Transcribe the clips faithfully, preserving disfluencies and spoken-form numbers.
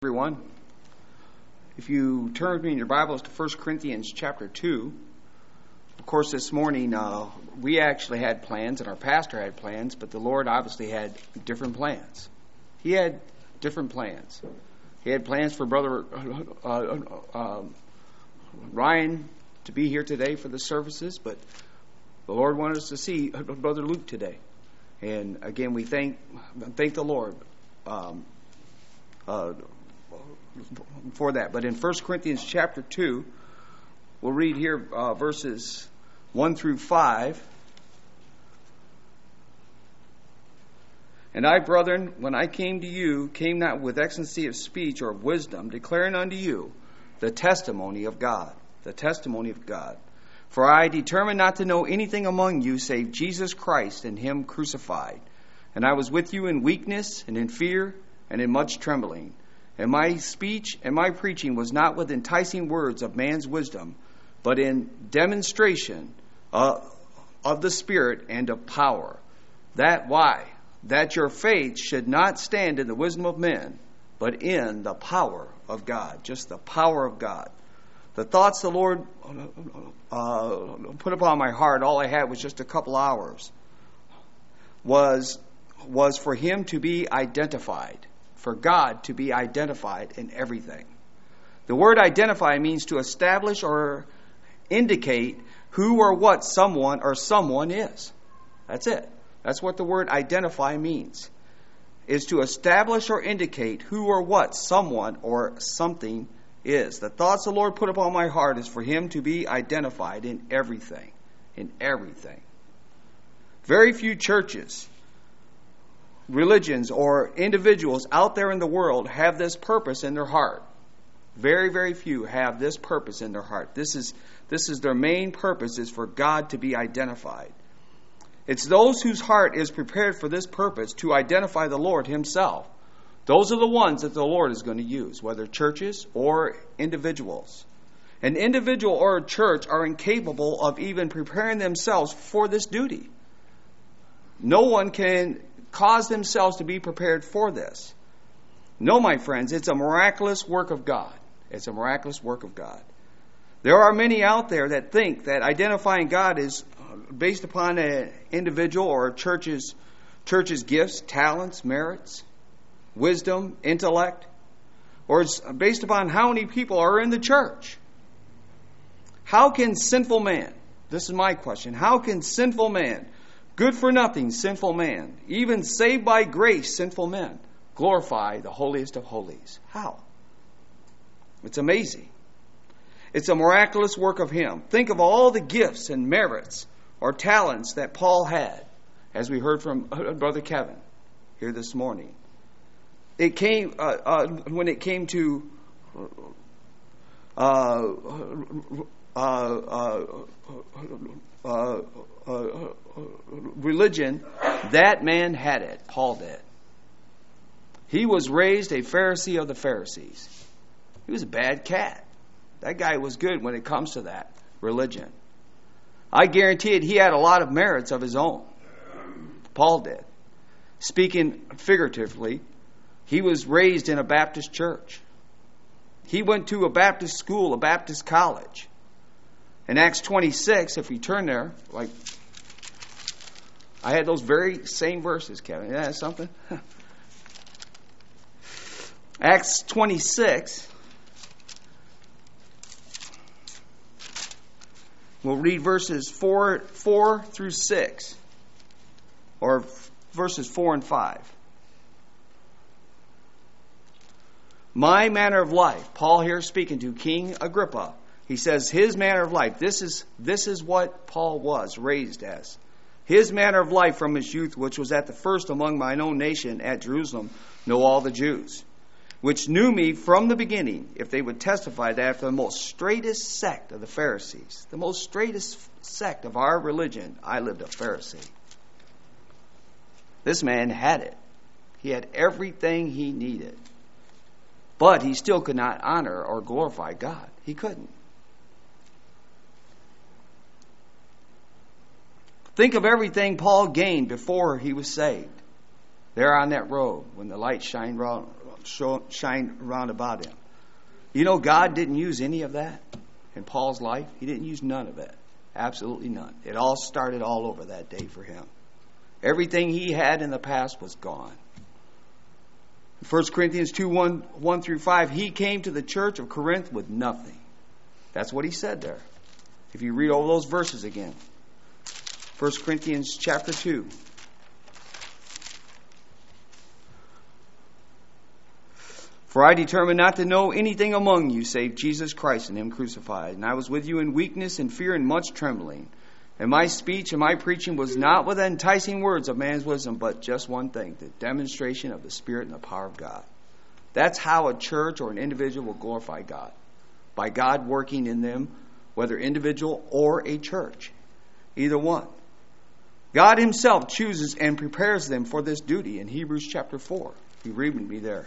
Everyone, if you turn with me in your Bibles to First Corinthians chapter two, of course this morning uh, we actually had plans and our pastor had plans, but the Lord obviously had different plans. He had different plans. He had plans for Brother uh, uh, uh, Ryan to be here today for the services, but the Lord wanted us to see Brother Luke today. And again, we thank thank the Lord um, uh, for that. But in First Corinthians chapter two, we'll read here uh, verses one through five. And I, brethren, when I came to you, came not with excellency of speech or of wisdom, declaring unto you the testimony of God. The testimony of God. For I determined not to know anything among you save Jesus Christ and him crucified. And I was with you in weakness and in fear and in much trembling. And my speech and my preaching was not with enticing words of man's wisdom, but in demonstration uh, of the Spirit and of power. That why? That your faith should not stand in the wisdom of men, but in the power of God. Just the power of God. The thoughts the Lord uh, put upon my heart, all I had was just a couple hours, was, was for him to be identified. For God to be identified in everything. The word identify means to establish or indicate who or what someone or someone is. That's it. That's what the word identify means. Is to establish or indicate who or what someone or something is. The thoughts the Lord put upon my heart is for him to be identified in everything. In everything. Very few churches, religions, or individuals out there in the world have this purpose in their heart. Very, very few have this purpose in their heart. This is this is their main purpose, is for God to be identified. It's those whose heart is prepared for this purpose to identify the Lord himself. Those are the ones that the Lord is going to use, whether churches or individuals. An individual or a church are incapable of even preparing themselves for this duty. No one can cause themselves to be prepared for this. No, my friends, it's a miraculous work of God. It's a miraculous work of God. There are many out there that think that identifying God is based upon an individual or a church's, church's gifts, talents, merits, wisdom, intellect, or it's based upon how many people are in the church. How can sinful man, this is my question, how can sinful man, good for nothing, sinful man, even saved by grace, sinful men, glorify the holiest of holies? How? It's amazing. It's a miraculous work of him. Think of all the gifts and merits or talents that Paul had, as we heard from Brother Kevin here this morning. It came uh, uh, when it came to uh, uh, uh, uh, uh, religion, that man had it. Paul did. He was raised a Pharisee of the Pharisees. He was a bad cat. That guy was good when it comes to that religion. I guarantee it, he had a lot of merits of his own. Paul did. Speaking figuratively, he was raised in a Baptist church. He went to a Baptist school, a Baptist college. In Acts twenty-six, if we turn there, like I had those very same verses, Kevin. Isn't that something? Acts twenty-six. We'll read verses four, four through six, or verses four and five. My manner of life. Paul here speaking to King Agrippa. He says his manner of life. This is this is what Paul was raised as. His manner of life from his youth, which was at the first among mine own nation at Jerusalem, know all the Jews, which knew me from the beginning, if they would testify that after the most straightest sect of the Pharisees, the most straightest sect of our religion, I lived a Pharisee. This man had it. He had everything he needed. But he still could not honor or glorify God. He couldn't. Think of everything Paul gained before he was saved. There on that road, when the light shined show, shine round about him. You know, God didn't use any of that in Paul's life. He didn't use none of it. Absolutely none. It all started all over that day for him. Everything he had in the past was gone. First Corinthians two, one, one through five, he came to the church of Corinth with nothing. That's what he said there. If you read all those verses again. First Corinthians chapter two. For I determined not to know anything among you save Jesus Christ and Him crucified. And I was with you in weakness and fear and much trembling. And my speech and my preaching was not with enticing words of man's wisdom, but just one thing, the demonstration of the Spirit and the power of God. That's how a church or an individual will glorify God. By God working in them, whether individual or a church. Either one. God Himself chooses and prepares them for this duty in Hebrews chapter four. You read with me there.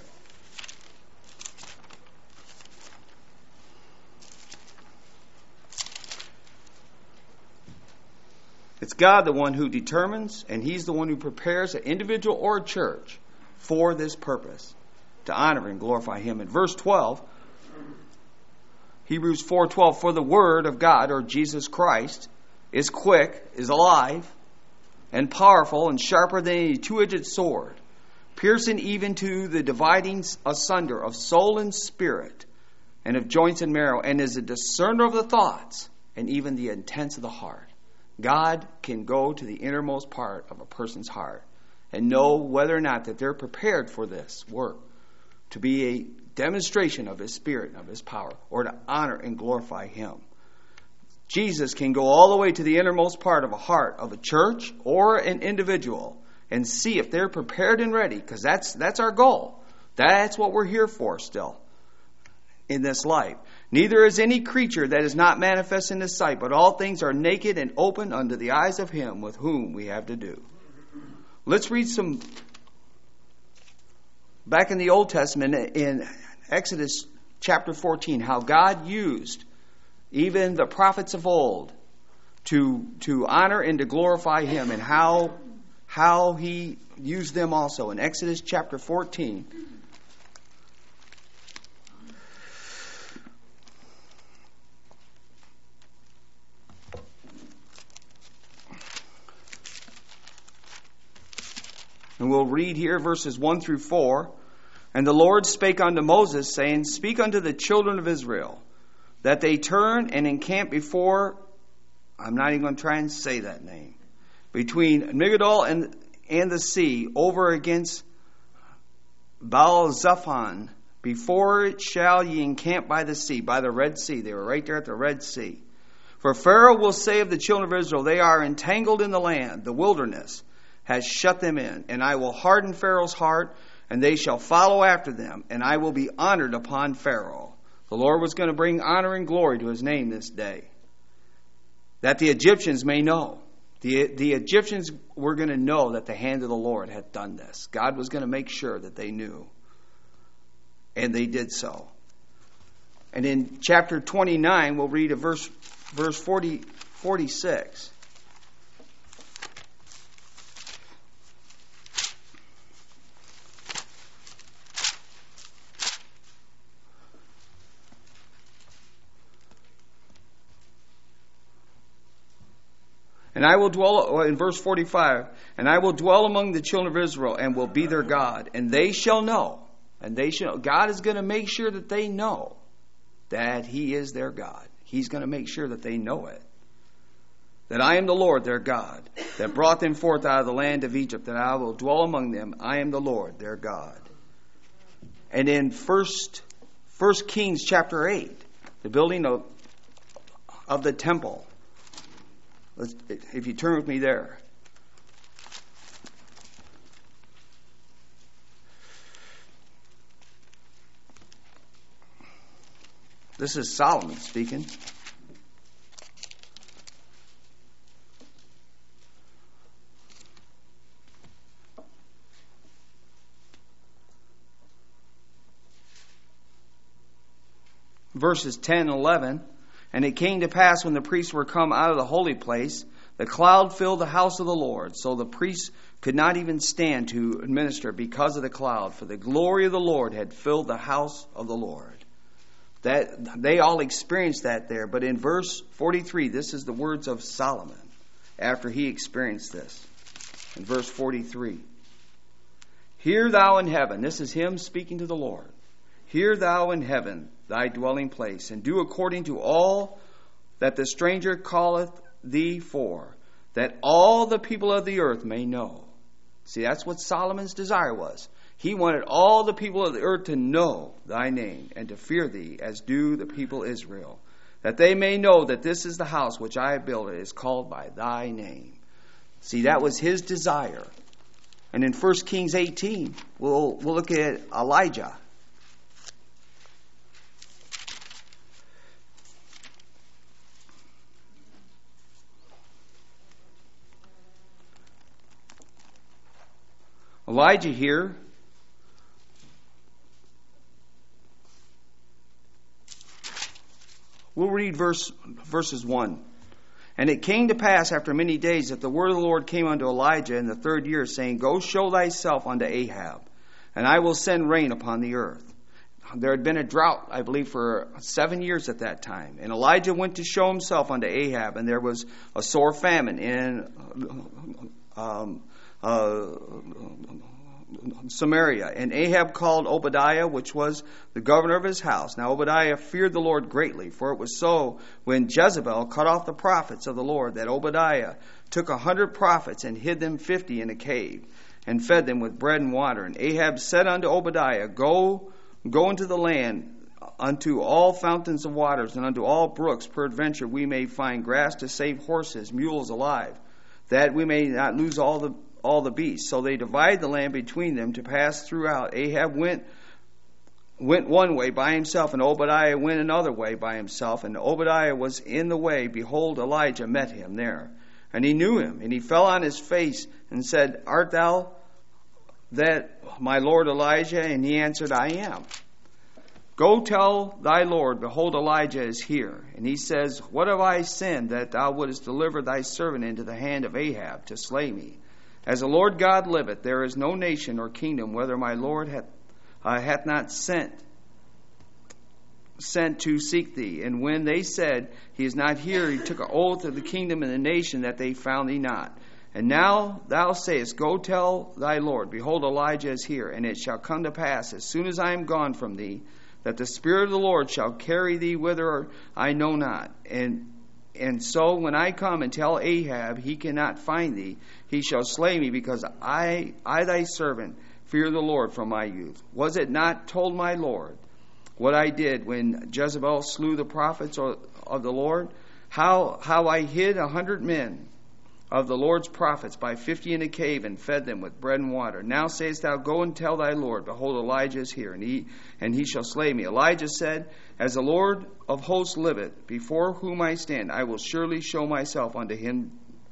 It's God the one who determines, and He's the one who prepares an individual or a church for this purpose, to honor and glorify Him. In verse twelve, Hebrews four twelve, for the Word of God, or Jesus Christ, is quick, is alive, and powerful, and sharper than any two-edged sword, piercing even to the dividing asunder of soul and spirit, and of joints and marrow, and is a discerner of the thoughts, and even the intents of the heart. God can go to the innermost part of a person's heart and know whether or not that they're prepared for this work, to be a demonstration of His Spirit and of His power, or to honor and glorify Him. Jesus can go all the way to the innermost part of a heart of a church or an individual and see if they're prepared and ready, because that's that's our goal. That's what we're here for still in this life. Neither is any creature that is not manifest in His sight, but all things are naked and open unto the eyes of Him with whom we have to do. Let's read some back in the Old Testament in Exodus chapter fourteen, how God used even the prophets of old to to honor and to glorify Him, and how how He used them also. In Exodus chapter fourteen, and we'll read here verses one through four. And the Lord spake unto Moses, saying, speak unto the children of Israel, that they turn and encamp before, I'm not even going to try and say that name, between Migdol and, and the sea, over against Baal-zephon. Before it shall ye encamp by the sea, by the Red Sea. They were right there at the Red Sea. For Pharaoh will say of the children of Israel, they are entangled in the land, the wilderness has shut them in. And I will harden Pharaoh's heart, and they shall follow after them, and I will be honored upon Pharaoh. The Lord was going to bring honor and glory to His name this day, that the Egyptians may know. The, the Egyptians were going to know that the hand of the Lord had done this. God was going to make sure that they knew. And they did so. And in chapter twenty-nine, we'll read a verse, verse forty, forty-six. And I will dwell, in verse forty-five, and I will dwell among the children of Israel and will be their God. And they shall know, and they shall, God is going to make sure that they know that He is their God. He's going to make sure that they know it. That I am the Lord their God, that brought them forth out of the land of Egypt, that I will dwell among them. I am the Lord their God. And in First, First Kings chapter eight, the building of, of the temple. Let's, if you turn with me there. This is Solomon speaking. Verses ten and eleven. And it came to pass when the priests were come out of the holy place, The cloud filled the house of the Lord, so the priests could not even stand to administer because of the cloud, for the glory of the Lord had filled the house of the Lord. That they all experienced that there. But in verse forty-three, this is the words of Solomon after he experienced this. In verse forty-three, hear thou in heaven, this is him speaking to the Lord. Hear thou in heaven thy dwelling place, and do according to all that the stranger calleth thee for, that all the people of the earth may know. See, that's what Solomon's desire was. He wanted all the people of the earth to know thy name and to fear thee as do the people Israel, that they may know that this is the house which I have built, it is called by thy name. See, that was his desire. And in First Kings eighteen, we'll, we'll look at Elijah. Elijah here we'll read verse verses one. And it came to pass after many days that the word of the Lord came unto Elijah in the third year, saying, Go show thyself unto Ahab, and I will send rain upon the earth. There had been a drought, I believe, for seven years at that time. And Elijah went to show himself unto Ahab, and there was a sore famine in um, uh, Samaria. And Ahab called Obadiah, which was the governor of his house. Now Obadiah feared the Lord greatly, for it was so when Jezebel cut off the prophets of the Lord, that Obadiah took a hundred prophets and hid them fifty in a cave, and fed them with bread and water. And Ahab said unto Obadiah, Go, go into the land, unto all fountains of waters, and unto all brooks, peradventure we may find grass to save horses, mules alive, that we may not lose all the all the beasts. So they divided the land between them to pass throughout. Ahab went went one way by himself, and Obadiah went another way by himself. And Obadiah was in the way. Behold, Elijah met him there. And he knew him, and he fell on his face and said, Art thou that my lord Elijah? And he answered, I am. Go tell thy Lord, behold, Elijah is here. And he says, What have I sinned, that thou wouldest deliver thy servant into the hand of Ahab to slay me? As the Lord God liveth, there is no nation or kingdom, whether my Lord hath, uh, hath not sent sent to seek thee. And when they said, He is not here, he took an oath of the kingdom and the nation, that they found thee not. And now thou sayest, Go tell thy Lord, behold, Elijah is here. And it shall come to pass, as soon as I am gone from thee, that the Spirit of the Lord shall carry thee whither I know not. And And so when I come and tell Ahab he cannot find thee, he shall slay me, because I, I thy servant, fear the Lord from my youth. Was it not told my Lord what I did when Jezebel slew the prophets of the Lord? How, how I hid a hundred men of the Lord's prophets by fifty in a cave, and fed them with bread and water. Now sayest thou, Go and tell thy Lord, behold, Elijah is here, and he and he shall slay me. Elijah said, As the Lord of hosts liveth, before whom I stand, I will surely show myself unto him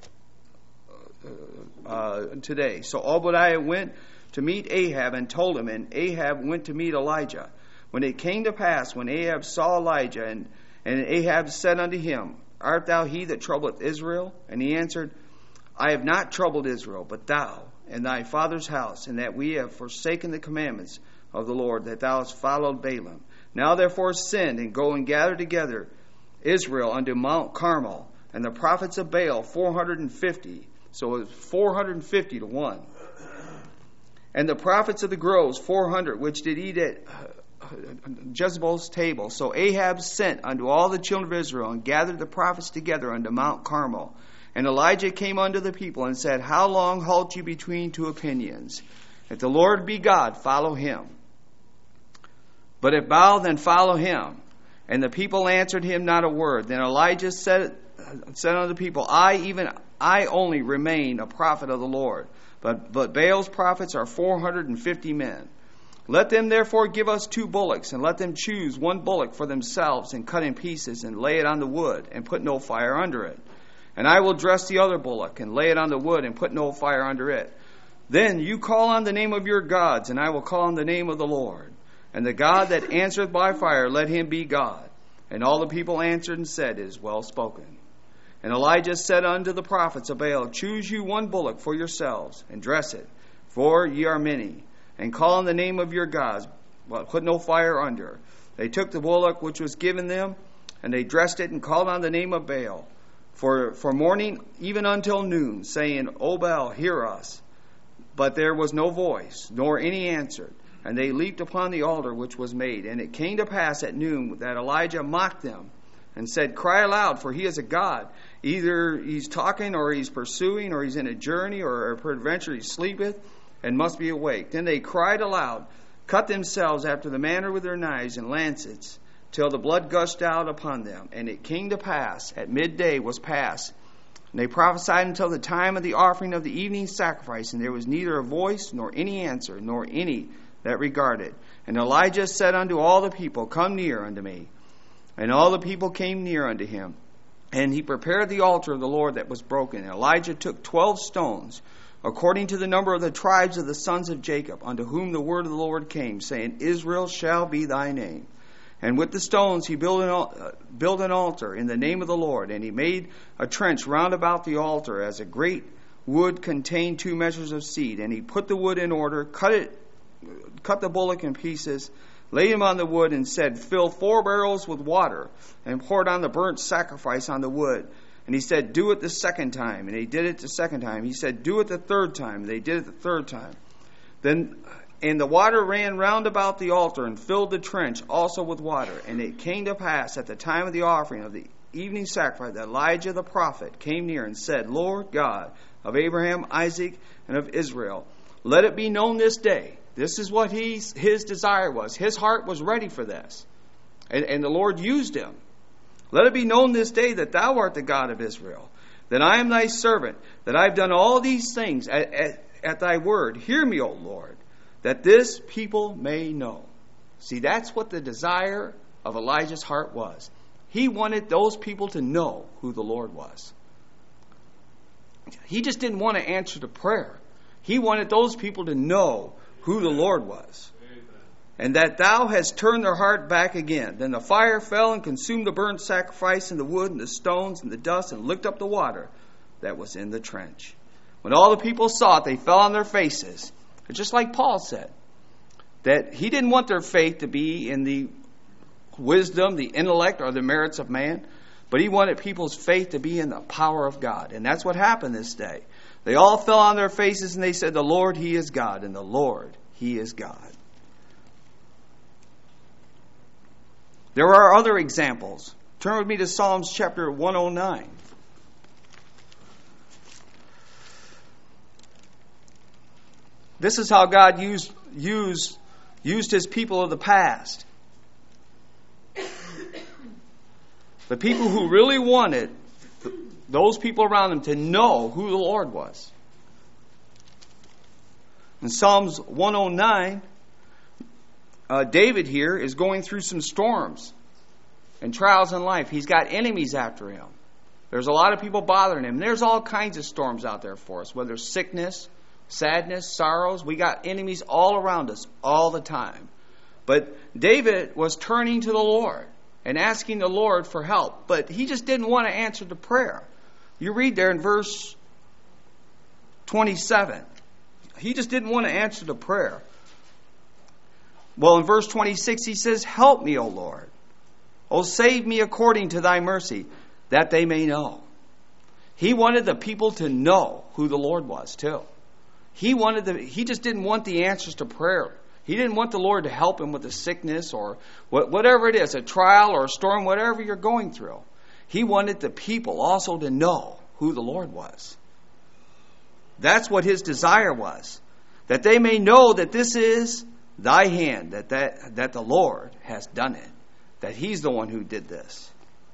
uh, uh, today. So Obadiah went to meet Ahab and told him, and Ahab went to meet Elijah. When it came to pass, when Ahab saw Elijah, and, and Ahab said unto him, Art thou he that troubleth Israel? And he answered, I have not troubled Israel, but thou and thy father's house, and that we have forsaken the commandments of the Lord, that thou hast followed Balaam. Now therefore send, and go and gather together Israel unto Mount Carmel, and the prophets of Baal four hundred and fifty. So it was four hundred and fifty to one. And the prophets of the groves four hundred, which did eat at Jezebel's table. So Ahab sent unto all the children of Israel, and gathered the prophets together unto Mount Carmel. And Elijah came unto the people and said, How long halt you between two opinions? If the Lord be God, follow him. But if Baal, then follow him. And the people answered him not a word. Then Elijah said, said unto the people, I, even I only remain a prophet of the Lord. But, but Baal's prophets are four hundred and fifty men. Let them therefore give us two bullocks, and let them choose one bullock for themselves, and cut in pieces, and lay it on the wood, and put no fire under it. And I will dress the other bullock, and lay it on the wood, and put no fire under it. Then you call on the name of your gods, and I will call on the name of the Lord. And the God that answereth by fire, let him be God. And all the people answered and said, It is well spoken. And Elijah said unto the prophets of Baal, Choose you one bullock for yourselves, and dress it, for ye are many, and call on the name of your gods, but put no fire under. They took the bullock which was given them, and they dressed it, and called on the name of Baal, for, for morning even until noon, saying, O Baal, hear us. But there was no voice, nor any answered. And they leaped upon the altar which was made. And it came to pass at noon that Elijah mocked them, and said, Cry aloud, for he is a god. Either he's talking, or he's pursuing, or he's in a journey, or peradventure he sleepeth, and must be awake. Then they cried aloud, cut themselves after the manner with their knives and lancets, till the blood gushed out upon them. And it came to pass, at midday was past, and they prophesied until the time of the offering of the evening sacrifice, and there was neither a voice, nor any answer, nor any that regarded. And Elijah said unto all the people, Come near unto me. And all the people came near unto him. And he prepared the altar of the Lord that was broken. And Elijah took twelve stones, according to the number of the tribes of the sons of Jacob, unto whom the word of the Lord came, saying, Israel shall be thy name. And with the stones he built an, uh, built an altar in the name of the Lord. And he made a trench round about the altar, as a great wood contained two measures of seed. And he put the wood in order, cut it, cut the bullock in pieces, laid him on the wood, and said, Fill four barrels with water, and poured on the burnt sacrifice on the wood. And he said, Do it the second time. And they did it the second time. He said, Do it the third time. And they did it the third time. Then and the water ran round about the altar, and filled the trench also with water. And it came to pass at the time of the offering of the evening sacrifice that Elijah the prophet came near, and said, Lord God of Abraham, Isaac, and of Israel, let it be known this day. This is what he's, his desire was. His heart was ready for this. And, and the Lord used him. Let it be known this day that thou art the God of Israel, that I am thy servant, that I have done all these things at, at, at thy word. Hear me, O Lord, that this people may know. See, that's what the desire of Elijah's heart was. He wanted those people to know who the Lord was. He just didn't want to answer the prayer. He wanted those people to know who the Lord was. And that thou hast turned their heart back again. Then the fire fell and consumed the burnt sacrifice, and the wood, and the stones, and the dust, and licked up the water that was in the trench. When all the people saw it, they fell on their faces. Just like Paul said, that he didn't want their faith to be in the wisdom, the intellect, or the merits of man, but he wanted people's faith to be in the power of God. And that's what happened this day. They all fell on their faces, and they said, The Lord, He is God, and the Lord, He is God. There are other examples. Turn with me to Psalms chapter one oh nine. This is how God used, used, used His people of the past. The people who really wanted those people around them to know who the Lord was. In Psalms one oh nine, uh, David here is going through some storms and trials in life. He's got enemies after him. There's a lot of people bothering him. There's all kinds of storms out there for us, whether sickness, sadness, sorrows. We got enemies all around us all the time. But David was turning to the Lord and asking the Lord for help. But he just didn't want to answer the prayer. You read there in verse twenty-seven. He just didn't want to answer the prayer. Well, in verse twenty-six, he says, Help me, O Lord. O save me according to thy mercy, that they may know. He wanted the people to know who the Lord was, too. He wanted the, he just didn't want the answers to prayer. He didn't want the Lord to help him with a sickness or whatever it is, a trial or a storm, whatever you're going through. He wanted the people also to know who the Lord was. That's what his desire was. That they may know that this is thy hand, that, that, that the Lord has done it. That he's the one who did this.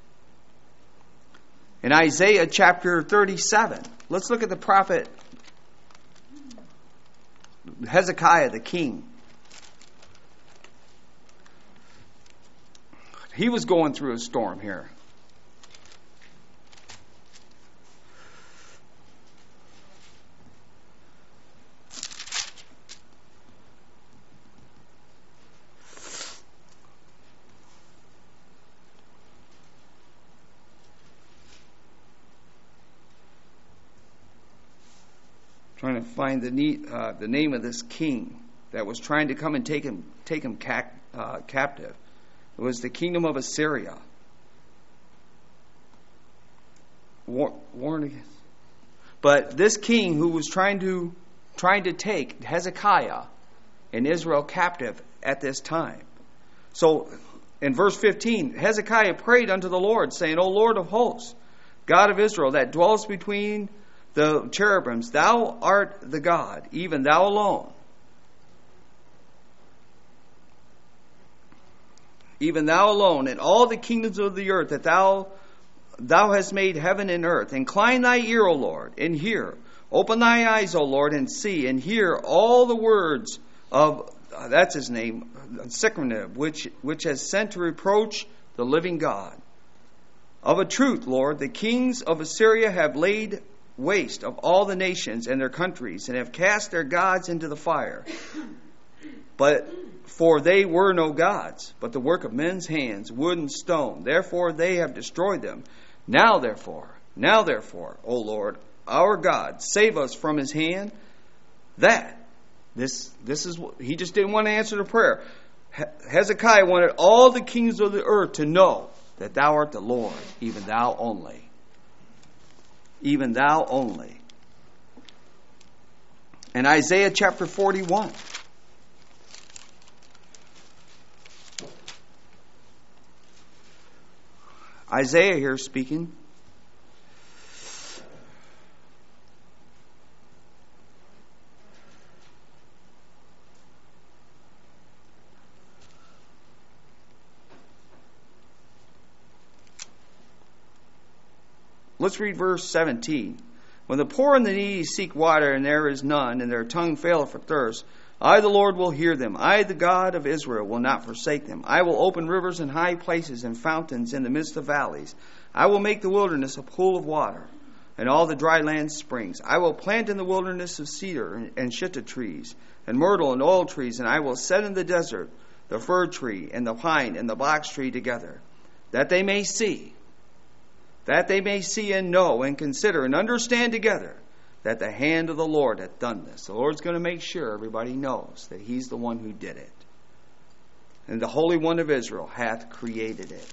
In Isaiah chapter thirty-seven, let's look at the prophet Hezekiah, the king. He was going through a storm here. trying to find the neat, uh, the name of this king that was trying to come and take him take him ca- uh, captive. It was the kingdom of Assyria. War, warned against. But this king who was trying to trying to take Hezekiah and Israel captive at this time. So in verse fifteen, Hezekiah prayed unto the Lord, saying, O Lord of hosts, God of Israel, that dwellest between the cherubims, thou art the God, even thou alone. Even thou alone, and all the kingdoms of the earth, that thou thou hast made heaven and earth. Incline thy ear, O Lord, and hear. Open thy eyes, O Lord, and see, and hear all the words of, uh, that's his name, Sennacherib, which, which has sent to reproach the living God. Of a truth, Lord, the kings of Assyria have laid waste of all the nations and their countries, and have cast their gods into the fire. But for they were no gods, but the work of men's hands, wood and stone. Therefore they have destroyed them. Now therefore, now therefore, O Lord, our God, save us from his hand. That, this, this is what, he just didn't want to answer the prayer. Hezekiah wanted all the kings of the earth to know that thou art the Lord, even thou only. Even thou only. In Isaiah chapter forty-one. Isaiah here speaking. Let's read verse seventeen. When the poor and the needy seek water, and there is none, and their tongue faileth for thirst, I, the Lord, will hear them. I, the God of Israel, will not forsake them. I will open rivers in high places and fountains in the midst of valleys. I will make the wilderness a pool of water, and all the dry land springs. I will plant in the wilderness of cedar and shittah trees, and myrtle and oil trees, and I will set in the desert the fir tree and the pine and the box tree together, that they may see, that they may see and know and consider and understand together that the hand of the Lord hath done this. The Lord's going to make sure everybody knows that he's the one who did it. And the Holy One of Israel hath created it.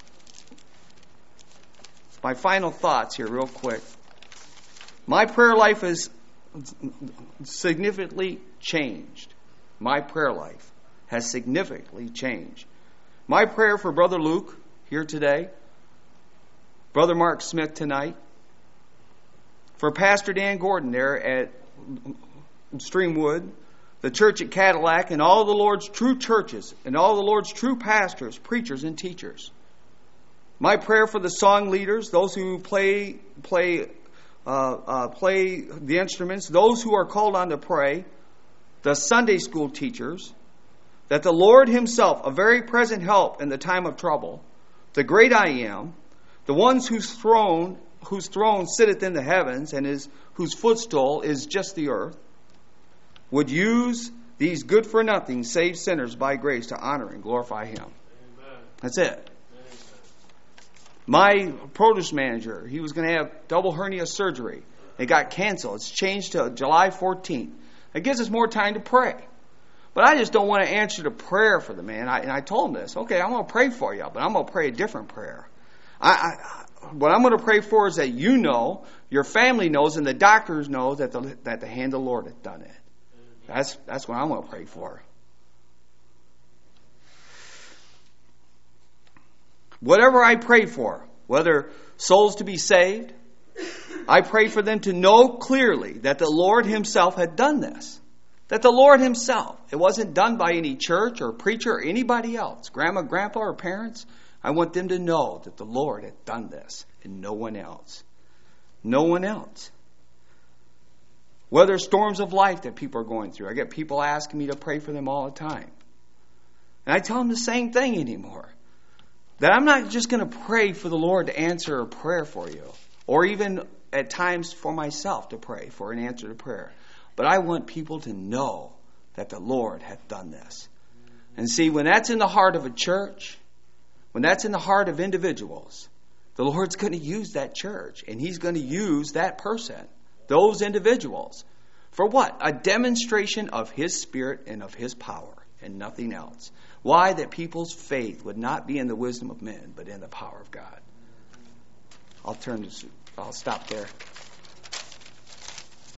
My final thoughts here real quick. My prayer life is significantly changed. My prayer life has significantly changed. My prayer for Brother Luke here today, Brother Mark Smith tonight, for Pastor Dan Gordon there at Streamwood, the church at Cadillac, and all the Lord's true churches, and all the Lord's true pastors, preachers, and teachers. My prayer for the song leaders, those who play play uh, uh, play the instruments, those who are called on to pray, the Sunday school teachers, that the Lord himself, a very present help in the time of trouble, the great I am, the ones whose throne whose throne sitteth in the heavens, and his whose footstool is just the earth, would use these good for nothing saved sinners by grace to honor and glorify him. Amen. That's it. Amen. My produce manager, he was going to have double hernia surgery. It got canceled. It's changed to July fourteenth. It gives us more time to pray. But I just don't want to answer the prayer for the man. I, and I told him this. Okay, I'm going to pray for you, but I'm going to pray a different prayer. I, I What I'm going to pray for is that you know, your family knows, and the doctors know that the that the hand of the Lord has done it. That's that's what I'm going to pray for. Whatever I pray for, whether souls to be saved, I pray for them to know clearly that the Lord himself had done this. That the Lord himself, it wasn't done by any church or preacher or anybody else, grandma, grandpa, or parents. I want them to know that the Lord had done this and no one else. No one else. Whether storms of life that people are going through. I get people asking me to pray for them all the time. And I tell them the same thing anymore. That I'm not just going to pray for the Lord to answer a prayer for you. Or even at times for myself to pray for an answer to prayer. But I want people to know that the Lord hath done this. And see, when that's in the heart of a church, when that's in the heart of individuals, the Lord's going to use that church. And he's going to use that person, those individuals, For what? A demonstration of His Spirit and of His power, and nothing else. Why? That people's faith would not be in the wisdom of men, but in the power of God. I'll turn this, I'll stop there.